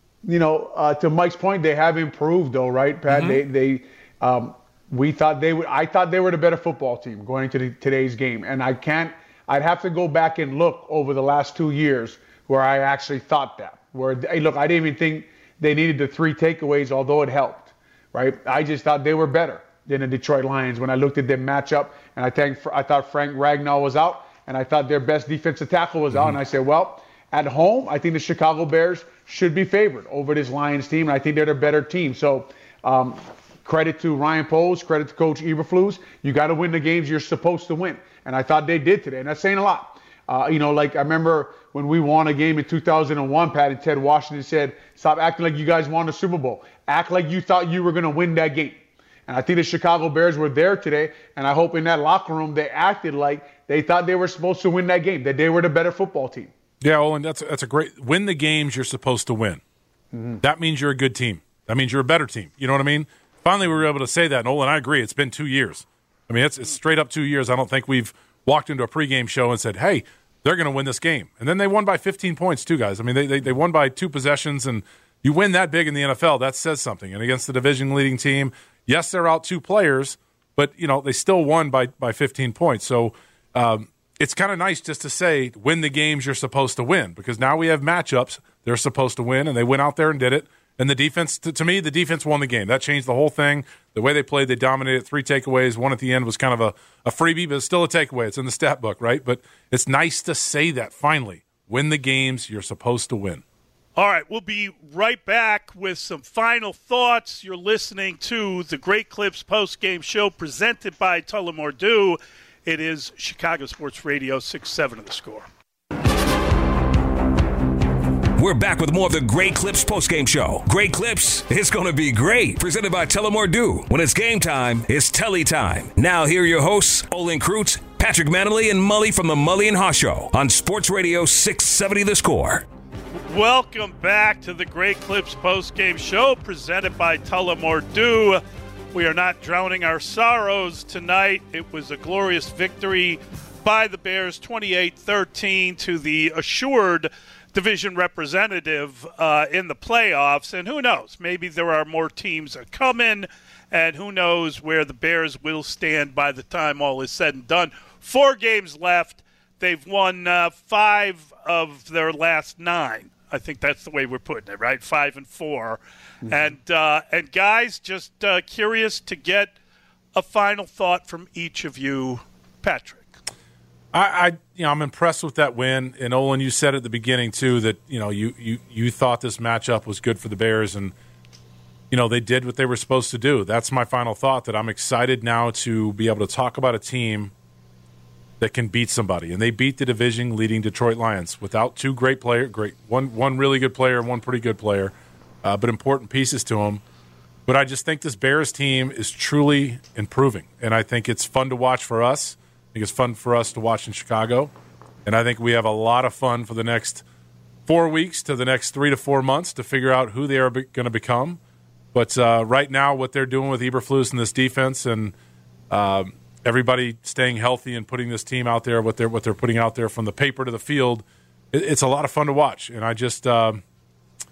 To Mike's point, they have improved though, right, Pat? Mm-hmm. I thought they were the better football team going into today's game. And I'd have to go back and look over the last 2 years where I actually thought that. I didn't even think they needed the 3 takeaways, although it helped, right? I just thought they were better than the Detroit Lions when I looked at their matchup. And I thought Frank Ragnow was out, and I thought their best defensive tackle was out. And I said, well, at home, I think the Chicago Bears should be favored over this Lions team, and I think they're the better team. So credit to Ryan Poles, credit to Coach Eberflus. You got to win the games you're supposed to win. And I thought they did today, and that's saying a lot. I remember when we won a game in 2001, Pat, and Ted Washington said, stop acting like you guys won the Super Bowl. Act like you thought you were going to win that game. And I think the Chicago Bears were there today, and I hope in that locker room they acted like they thought they were supposed to win that game, that they were the better football team. Yeah, Olin, that's a great – win the games you're supposed to win. Mm-hmm. That means you're a good team. That means you're a better team. You know what I mean? Finally, we were able to say that, and Olin, I agree. It's been 2 years. I mean, it's straight up 2 years. I don't think we've walked into a pregame show and said, hey, they're going to win this game. And then they won by 15 points too, guys. I mean, they won by 2 possessions, and you win that big in the NFL, that says something. And against the division-leading team, yes, they're out 2 players, but, they still won by 15 points. So it's kind of nice just to say win the games you're supposed to win, because now we have matchups they're supposed to win, and they went out there and did it. And the defense, to me, the defense won the game. That changed the whole thing. The way they played, they dominated. 3 takeaways. 1 at the end was kind of a freebie, but it's still a takeaway. It's in the stat book, right? But it's nice to say that finally. Win the games you're supposed to win. All right, we'll be right back with some final thoughts. You're listening to the Great Clips postgame show presented by Tullamore Dew. It is Chicago Sports Radio 6-7 of the Score. We're back with more of the Great Clips postgame show. Great Clips, it's going to be great. Presented by Tullamore Dew. When it's game time, it's Telly time. Now here are your hosts, Olin Kreutz, Patrick Manley, and Mully from the Mully and Haw Show on Sports Radio 670 The Score. Welcome back to the Great Clips postgame show presented by Tullamore Dew. We are not drowning our sorrows tonight. It was a glorious victory by the Bears, 28-13 to the assured division representative in the playoffs. And who knows, maybe there are more teams coming, and who knows where the Bears will stand by the time all is said and done. 4 games left. They've won 5 of their last 9. I think that's the way we're putting it, right? 5-4. Mm-hmm. And guys, just curious to get a final thought from each of you. Patrick. I'm impressed with that win. And Olin, you said at the beginning too that you thought this matchup was good for the Bears, and they did what they were supposed to do. That's my final thought. That I'm excited now to be able to talk about a team that can beat somebody, and they beat the division-leading Detroit Lions without 2 great players, one really good player, 1 pretty good player, but important pieces to them. But I just think this Bears team is truly improving, and I think it's fun to watch for us. I think it's fun for us to watch in Chicago, and I think we have a lot of fun for the next 4 weeks to the next 3 to 4 months to figure out who they are going to become. But right now, what they're doing with Eberflus and this defense, and everybody staying healthy and putting this team out there, what they're putting out there from the paper to the field, it's a lot of fun to watch. And I just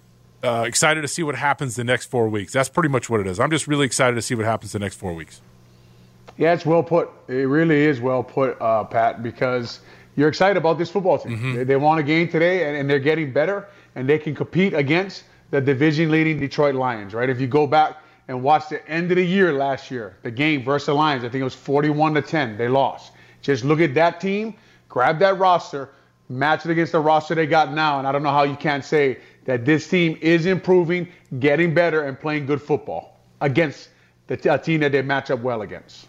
excited to see what happens the next 4 weeks. That's pretty much what it is. I'm just really excited to see what happens the next 4 weeks. Yeah, it's well put. It really is well put, Pat, because you're excited about this football team. Mm-hmm. They won a game today, and they're getting better, and they can compete against the division-leading Detroit Lions, right? If you go back and watch the end of the year last year, the game versus the Lions, I think it was 41-10. They lost. Just look at that team, grab that roster, match it against the roster they got now, and I don't know how you can't say that this team is improving, getting better, and playing good football against the team that they match up well against.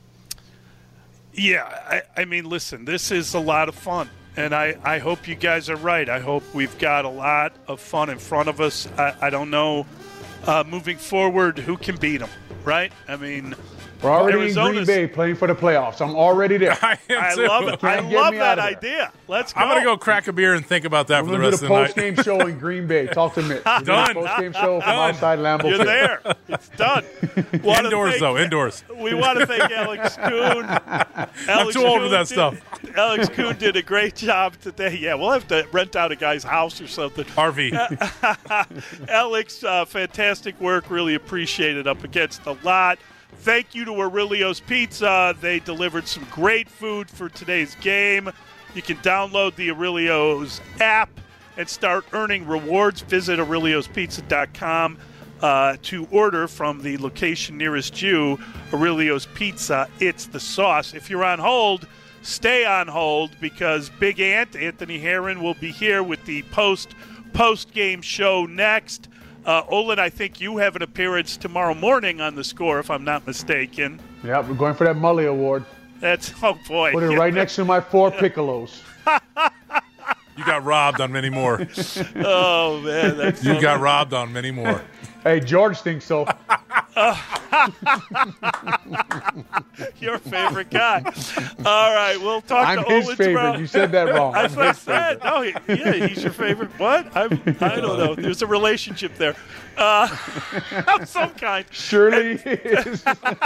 Yeah, I mean, listen, this is a lot of fun, and I hope you guys are right. I hope we've got a lot of fun in front of us. I don't know, moving forward, who can beat them, right? I mean, we're already in Green Bay playing for the playoffs. I'm already there. I love it. I love that idea. Let's go. I'm going to go crack a beer and think about that for the rest of the night. We're going to do the post-game show in Green Bay. Talk to Mitch. Done. Post-game show from outside Lambeau Field. You're there. It's done. Indoors. We want to thank Alex Kuhn. I'm too old for that stuff. Alex Kuhn did a great job today. Yeah, we'll have to rent out a guy's house or something. RV. Alex, fantastic work. Really appreciate it. Up against a lot. Thank you to Aurelio's Pizza. They delivered some great food for today's game. You can download the Aurelio's app and start earning rewards. Visit AureliosPizza.com to order from the location nearest you. Aurelio's Pizza, it's the sauce. If you're on hold, stay on hold because Big Ant, Anthony Herron, will be here with the post-game show next. Olin, I think you have an appearance tomorrow morning on The Score, if I'm not mistaken. Yeah, we're going for that Mully Award. That's, oh boy. Put it right next to my 4 Piccolos. You got robbed on many more. Oh, man. That's you got robbed on many more. Hey, George thinks so. Your favorite guy. All right, we'll talk to Olin tomorrow. I'm his favorite. You said that wrong. That's what I said. No, he's your favorite. What? I don't know. There's a relationship there. Of some kind. Surely is.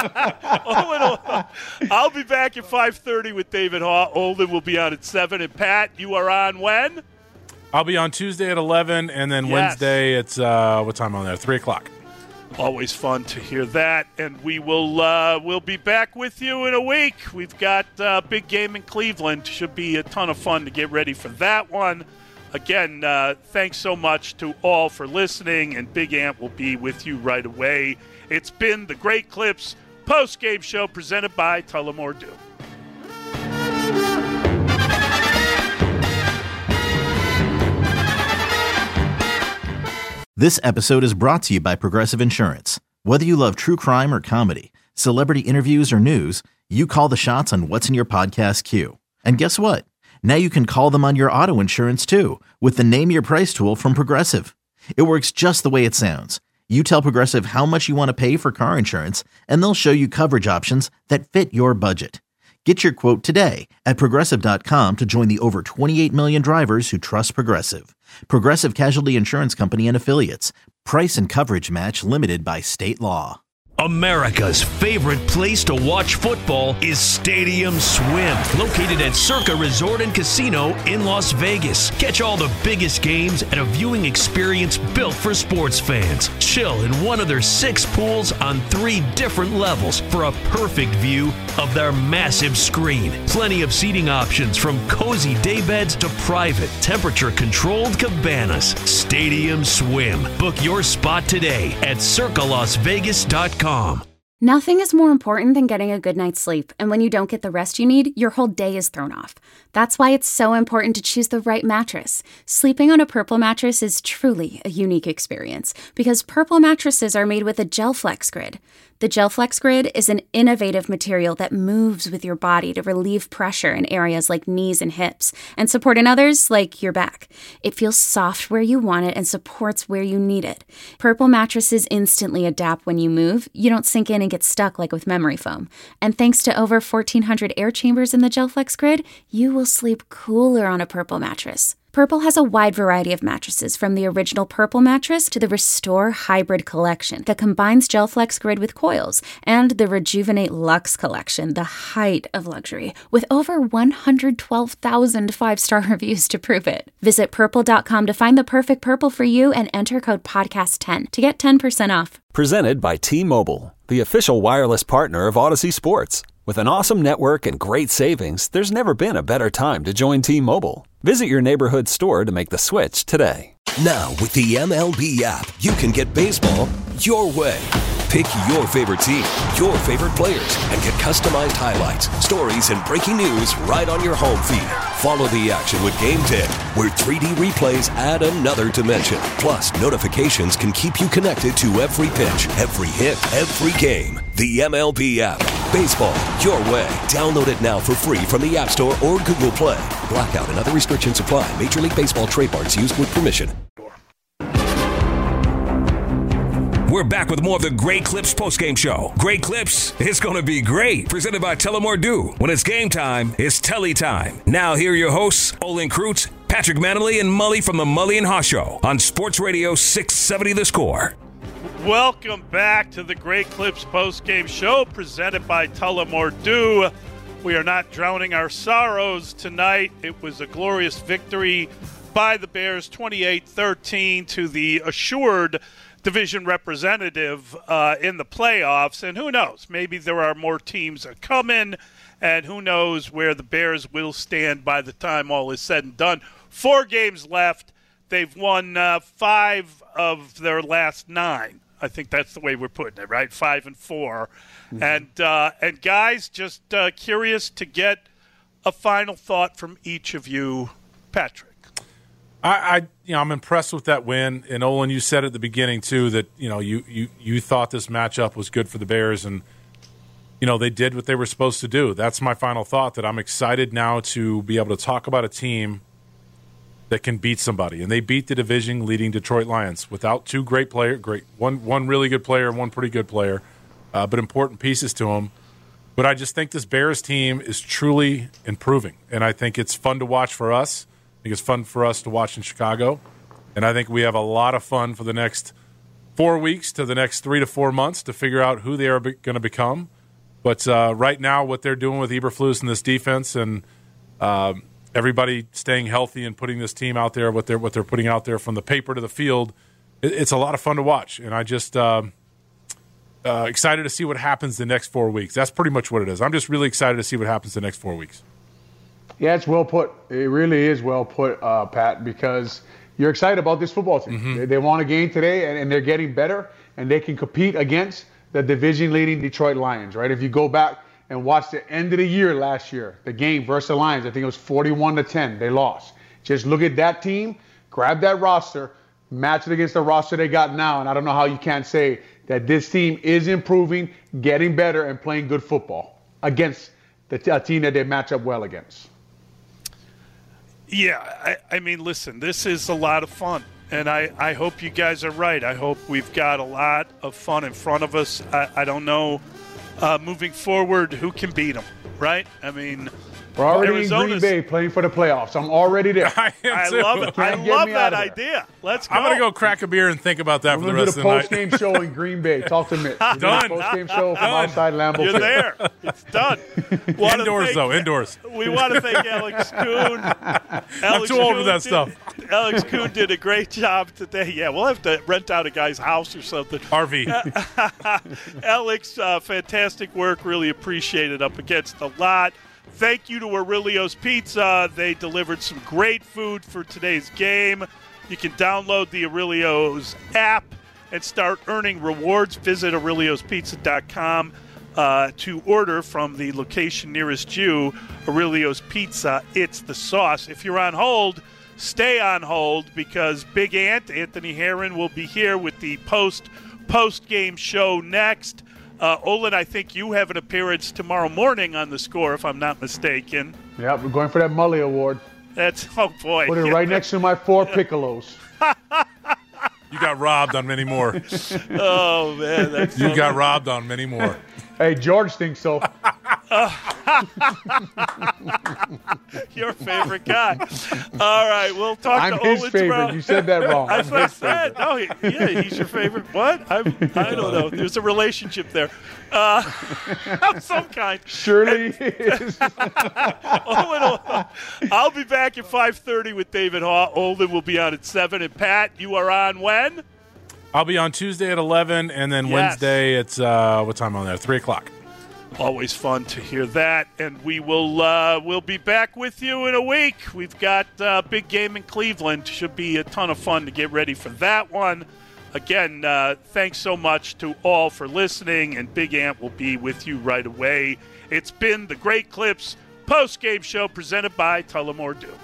I'll be back at 5:30 with David Haw. Olin will be on at 7. And Pat, you are on when? I'll be on Tuesday at 11, and then Wednesday it's what time on there? 3 o'clock. Always fun to hear that, and we will we'll be back with you in a week. We've got a big game in Cleveland. Should be a ton of fun to get ready for that one. Again, thanks so much to all for listening, and Big Ant will be with you right away. It's been the Great Clips post-game show presented by Tullamore Dew. This episode is brought to you by Progressive Insurance. Whether you love true crime or comedy, celebrity interviews or news, you call the shots on what's in your podcast queue. And guess what? Now you can call them on your auto insurance too with the Name Your Price tool from Progressive. It works just the way it sounds. You tell Progressive how much you want to pay for car insurance, and they'll show you coverage options that fit your budget. Get your quote today at Progressive.com to join the over 28 million drivers who trust Progressive. Progressive Casualty Insurance Company and Affiliates. Price and coverage match limited by state law. America's favorite place to watch football is Stadium Swim, located at Circa Resort and Casino in Las Vegas. Catch all the biggest games at a viewing experience built for sports fans. Chill in one of their 6 pools on 3 different levels for a perfect view of their massive screen. Plenty of seating options from cozy daybeds to private, temperature-controlled cabanas. Stadium Swim. Book your spot today at circalasvegas.com. Nothing is more important than getting a good night's sleep, and when you don't get the rest you need, your whole day is thrown off. That's why it's so important to choose the right mattress. Sleeping on a Purple mattress is truly a unique experience because Purple mattresses are made with a GelFlex Grid. The GelFlex Grid is an innovative material that moves with your body to relieve pressure in areas like knees and hips and support in others like your back. It feels soft where you want it and supports where you need it. Purple mattresses instantly adapt when you move. You don't sink in and get stuck like with memory foam. And thanks to over 1,400 air chambers in the GelFlex Grid, you will sleep cooler on a Purple mattress. Purple has a wide variety of mattresses, from the original Purple mattress to the Restore Hybrid collection that combines GelFlex Grid with coils, and the Rejuvenate Luxe collection, the height of luxury, with over 112,000 5-star reviews to prove it. Visit Purple.com to find the perfect Purple for you and enter code PODCAST10 to get 10% off. Presented by T-Mobile, the official wireless partner of Odyssey Sports. With an awesome network and great savings, there's never been a better time to join T-Mobile. Visit your neighborhood store to make the switch today. Now, with the MLB app, you can get baseball your way. Pick your favorite team, your favorite players, and get customized highlights, stories, and breaking news right on your home feed. Follow the action with Game Day, where 3D replays add another dimension. Plus, notifications can keep you connected to every pitch, every hit, every game. The MLB app. Baseball your way. Download it now for free from the App Store or Google Play. Blackout and other restrictions apply. Major League Baseball trademarks used with permission. We're back with more of the Great Clips postgame show. Great Clips is going to be great. Presented by Tullamore Dew. When it's game time, it's Telly time. Now here are your hosts, Olin Kreutz, Patrick Manley, and Mully from the Mully and Haw Show on Sports Radio 670 The Score. Welcome back to the Great Clips postgame show presented by Tullamore Dew. We are not drowning our sorrows tonight. It was a glorious victory by the Bears, 28-13 to the assured division representative in the playoffs. And who knows, maybe there are more teams that come in, and who knows where the Bears will stand by the time all is said and done. 4 games left. They've won 5 of their last 9. I think that's the way we're putting it, right? 5 and 4. Mm-hmm. And guys, just curious to get a final thought from each of you. Patrick. I'm impressed with that win. And Olin, you said at the beginning too that you thought this matchup was good for the Bears, and they did what they were supposed to do. That's my final thought. That I'm excited now to be able to talk about a team that can beat somebody, and they beat the division-leading Detroit Lions without 2 great players, one really good player, one pretty good player, but important pieces to them. But I just think this Bears team is truly improving, and I think it's fun to watch for us. I think it's fun for us to watch in Chicago, and I think we have a lot of fun for the next 4 weeks to the next 3 to 4 months to figure out who they are going to become. But right now, what they're doing with Eberflus and this defense, and everybody staying healthy and putting this team out there, what they're putting out there from the paper to the field, it's a lot of fun to watch. And I just excited to see what happens the next 4 weeks. That's pretty much what it is. I'm just really excited to see what happens the next 4 weeks. Yeah, it's well put. It really is well put, Pat, because you're excited about this football team. Mm-hmm. They won a game today, and they're getting better, and they can compete against the division-leading Detroit Lions, right? If you go back and watch the end of the year last year, the game versus the Lions, I think it was 41-10. They lost. Just look at that team, grab that roster, match it against the roster they got now, and I don't know how you can't say that this team is improving, getting better, and playing good football against a team that they match up well against. Yeah, I mean, listen, this is a lot of fun, and I hope you guys are right. I hope we've got a lot of fun in front of us. I don't know, moving forward, who can beat them, right? I mean, we're already in Green Bay playing for the playoffs. I'm already there. I love it. I love that idea. Let's go. I'm going to go crack a beer and think about that for the rest of the night. We're going to do the post-game show in Green Bay. Talk to Mitch. Done. Post-game show from outside Lambeau Field. You're there. It's done. Indoors. We want to thank Alex Kuhn. I'm too old for that stuff. Alex Kuhn did a great job today. Yeah, we'll have to rent out a guy's house or something. RV. Alex, fantastic work. Really appreciate it. Up against a lot. Thank you to Aurelio's Pizza. They delivered some great food for today's game. You can download the Aurelio's app and start earning rewards. Visit AureliosPizza.com to order from the location nearest you. Aurelio's Pizza, it's the sauce. If you're on hold, stay on hold, because Big Ant, Anthony Herron, will be here with the post-game show next. Olin, I think you have an appearance tomorrow morning on The Score, if I'm not mistaken. Yeah, we're going for that Mully Award. That's, oh boy. Put it right next to my 4 Piccolos. You got robbed on many more. Oh, man. That's you got robbed on many more. Hey, George thinks so. Your favorite guy. All right, we'll talk I'm to his Olin favorite. tomorrow. You said that wrong. That's what I said. No, he's your favorite. What? I don't know. There's a relationship there. Of some kind. Surely is. I'll be back at 5:30 with David Haw. Olin will be on at 7. And Pat, you are on when? I'll be on Tuesday at 11, and then Wednesday it's what time on there? 3 o'clock. Always fun to hear that, and we will we'll be back with you in a week. We've got a big game in Cleveland. Should be a ton of fun to get ready for that one. Again, thanks so much to all for listening, and Big Ant will be with you right away. It's been the Great Clips post-game show presented by Tullamore Dew.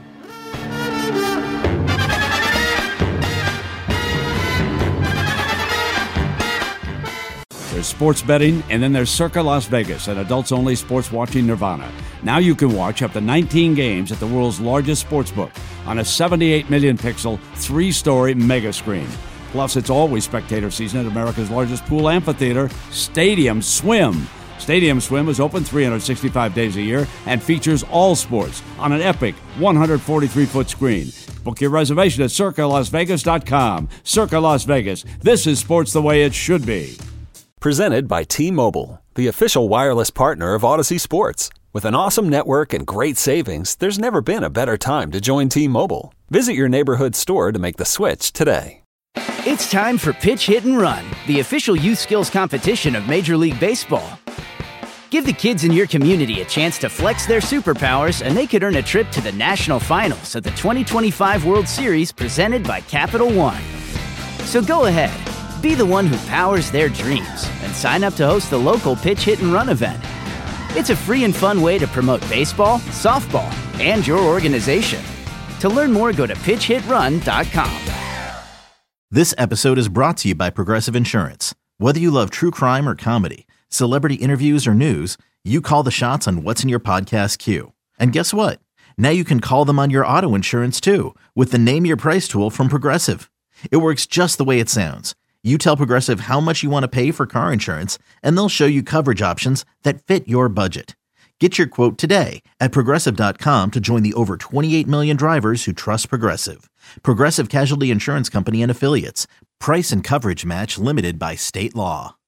There's sports betting, and then there's Circa Las Vegas, an adults-only sports watching nirvana. Now you can watch up to 19 games at the world's largest sportsbook on a 78 million pixel, 3-story mega screen. Plus, it's always spectator season at America's largest pool amphitheater, Stadium Swim. Stadium Swim is open 365 days a year and features all sports on an epic 143-foot screen. Book your reservation at CircaLasVegas.com. Circa Las Vegas. This is sports the way it should be. Presented by T-Mobile, the official wireless partner of Odyssey Sports. With an awesome network and great savings, there's never been a better time to join T-Mobile. Visit your neighborhood store to make the switch today. It's time for Pitch Hit and Run, the official youth skills competition of Major League Baseball. Give the kids in your community a chance to flex their superpowers, and they could earn a trip to the national finals of the 2025 World Series presented by Capital One. So go ahead, be the one who powers their dreams, and sign up to host the local Pitch Hit and Run event. It's a free and fun way to promote baseball, softball, and your organization. To learn more, go to pitchhitrun.com. This episode is brought to you by Progressive Insurance. Whether you love true crime or comedy, celebrity interviews or news, you call the shots on what's in your podcast queue. And guess what? Now you can call them on your auto insurance too with the Name Your Price tool from Progressive. It works just the way it sounds. You tell Progressive how much you want to pay for car insurance, and they'll show you coverage options that fit your budget. Get your quote today at Progressive.com to join the over 28 million drivers who trust Progressive. Progressive Casualty Insurance Company and Affiliates. Price and coverage match limited by state law.